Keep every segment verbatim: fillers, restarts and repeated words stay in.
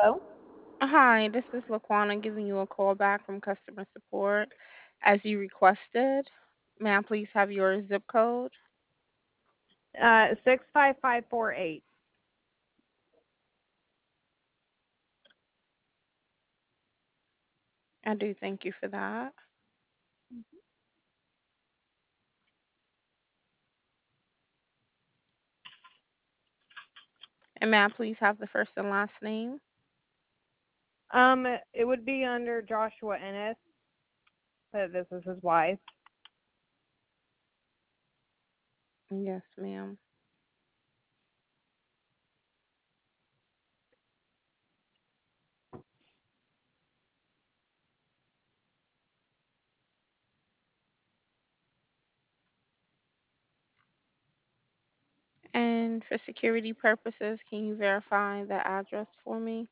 Hi, this is Laquana giving you a call back from customer support as you requested. May I please have your zip code? Uh, six five five four eight. I do thank you for that. And may I please have the first and last name? Um, it would be under Joshua Ennis, but this is his wife. Yes, ma'am. And for security purposes, can you verify the address for me?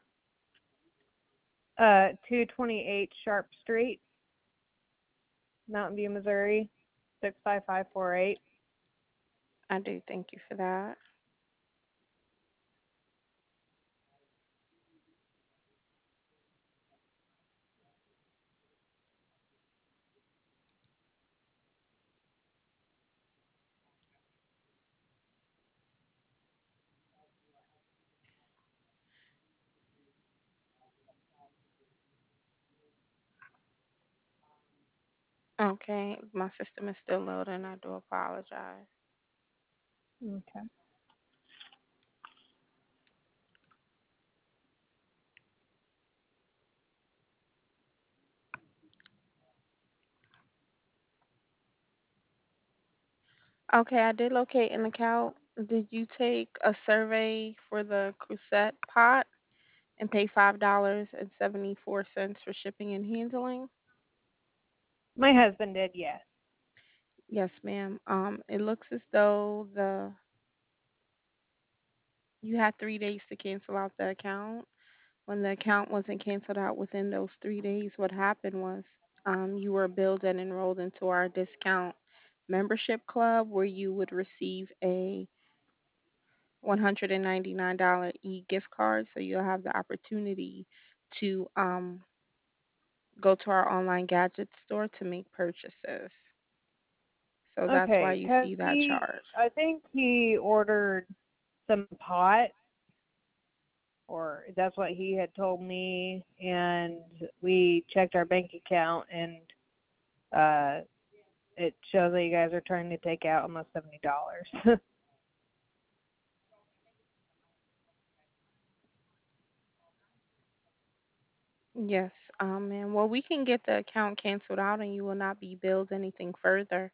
Uh, two twenty-eight Sharp Street, Mountain View, Missouri, six five five four eight. I do thank you for that. Okay, my system is still loading. I do apologize. Okay. Okay, I did locate an account. Did you take a survey for the Crusette pot and pay five dollars and seventy-four cents for shipping and handling? My husband did, yes. Yes, ma'am. Um, it looks as though the you had three days to cancel out the account. When the account wasn't canceled out within those three days, what happened was um, you were billed and enrolled into our discount membership club where you would receive a one hundred ninety-nine dollars e-gift card. So you'll have the opportunity to um, go to our online gadget store to make purchases. So that's why Okay, you cause see that he, charge. I think he ordered some pot, or that's what he had told me, and we checked our bank account, and uh, it shows that you guys are trying to take out almost seventy dollars. Yes, um, and well, we can get the account canceled out and you will not be billed anything further.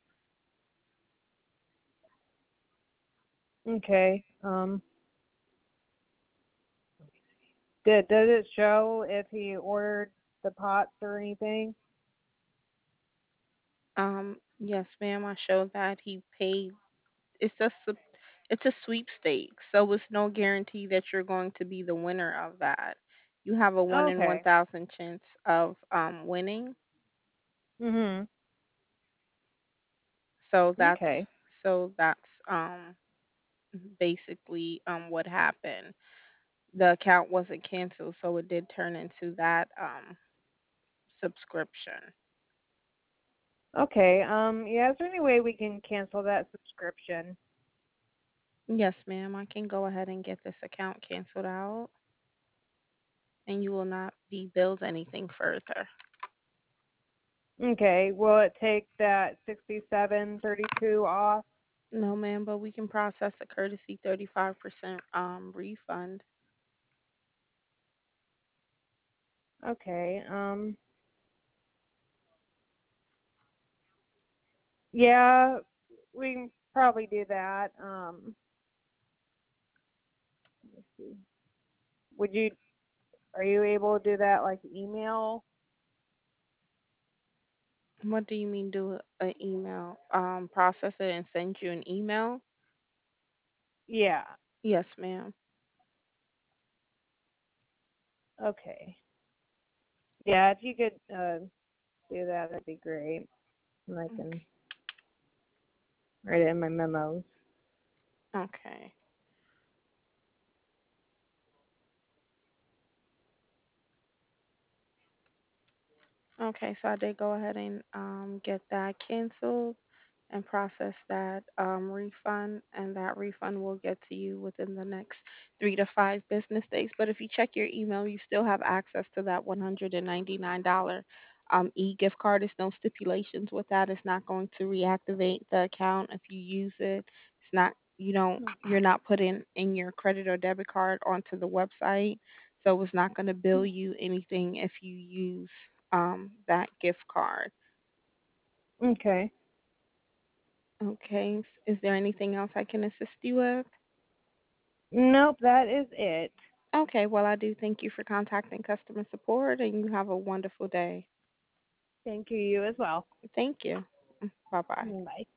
Okay. Um, did does it show if he ordered the pots or anything? Um, yes, ma'am, I showed that he paid. It's a sup- it's a sweepstakes, so it's no guarantee that you're going to be the winner of that. You have a one in one Okay. thousand chance of um winning. Mhm. So that's Okay. so that's um basically um what happened. The account wasn't canceled, so it did turn into that um subscription. Okay. Um. Yeah. Is there any way we can cancel that subscription? Yes, ma'am. I can go ahead and get this account canceled out, and you will not be billed anything further. Okay. Will it take that sixty-seven thirty-two off? No, ma'am, but we can process a courtesy thirty-five percent um refund. Okay. Um. Yeah. We can probably do that. Um. Let's see. Would you? Are you able to do that like email? What do you mean do an email? Um, process it and send you an email? Yeah. Yes, ma'am. Okay. Yeah. If you could uh, do that, that'd be great. And I can write it in my memos. Okay. Okay, so I did go ahead and um, get that canceled and process that um, refund, and that refund will get to you within the next three to five business days. But if you check your email, you still have access to that one hundred ninety-nine dollars um, e-gift card. There's no stipulations with that. It's not going to reactivate the account if you use it. It's not, you don't, you're not putting in your credit or debit card onto the website, so it's not going to bill you anything if you use um, that gift card. Okay. Okay. s- Is there anything else I can assist you with? Nope, that is it. Okay. Well, I do thank you for contacting customer support, and you have a wonderful day. Thank you, you as well. Thank you. Bye bye. Bye.